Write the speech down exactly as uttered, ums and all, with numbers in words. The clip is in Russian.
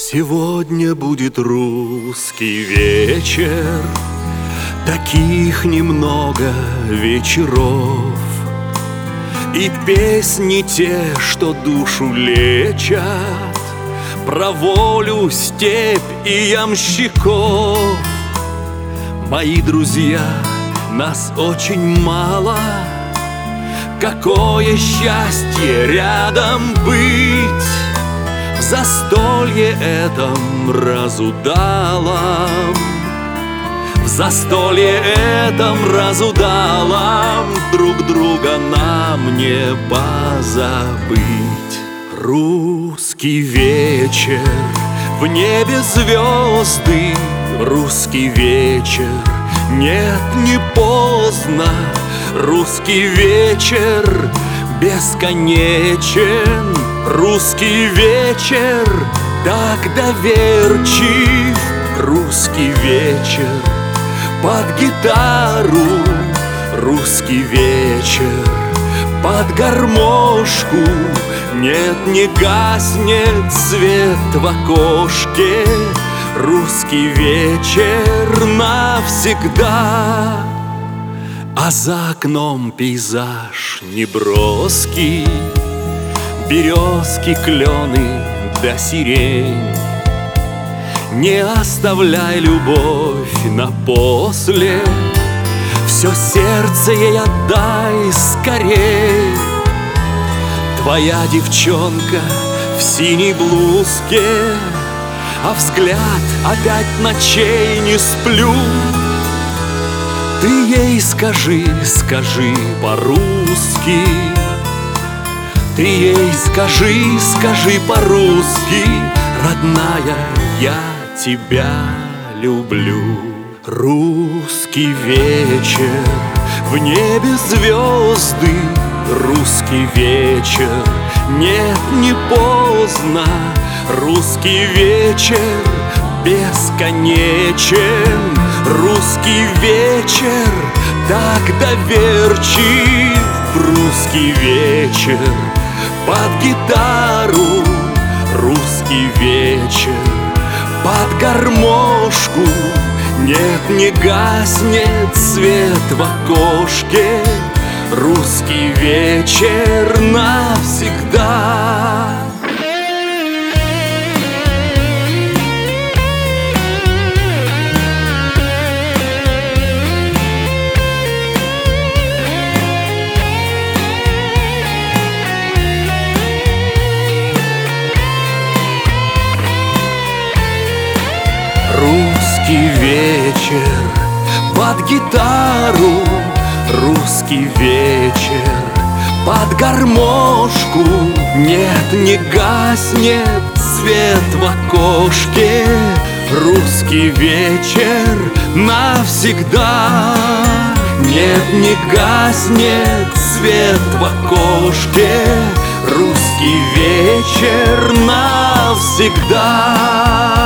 Сегодня будет русский вечер, таких немного вечеров, и песни те, что душу лечат, про волю, степь и ямщиков. Мои друзья, нас очень мало, какое счастье рядом быть в застолье этом разудалом, в застолье этом разудалом друг друга нам не позабыть. Русский вечер, в небе звезды, русский вечер, нет, не поздно, русский вечер бесконечен, русский вечер так доверчив, русский вечер под гитару, русский вечер под гармошку. Нет, не гаснет свет в окошке, русский вечер навсегда. А за окном пейзаж неброский, березки, клены да сирень. Не оставляй любовь на после, все сердце ей отдай скорей. Твоя девчонка в синей блузке, а взгляд опять ночей не сплю. Ты ей скажи, скажи по-русски, ты ей скажи, скажи по-русски: родная, я тебя люблю. Русский вечер, в небе звезды, русский вечер, нет, не поздно, русский вечер бесконечен, русский вечер так доверчив, русский вечер под гитару, русский вечер под гармошку. Нет, не гаснет свет в окошке, русский вечер навсегда. Русский вечер под гитару, русский вечер под гармошку. Нет, не гаснет свет в окошке, русский вечер навсегда. Нет, не гаснет свет в окошке, русский вечер навсегда.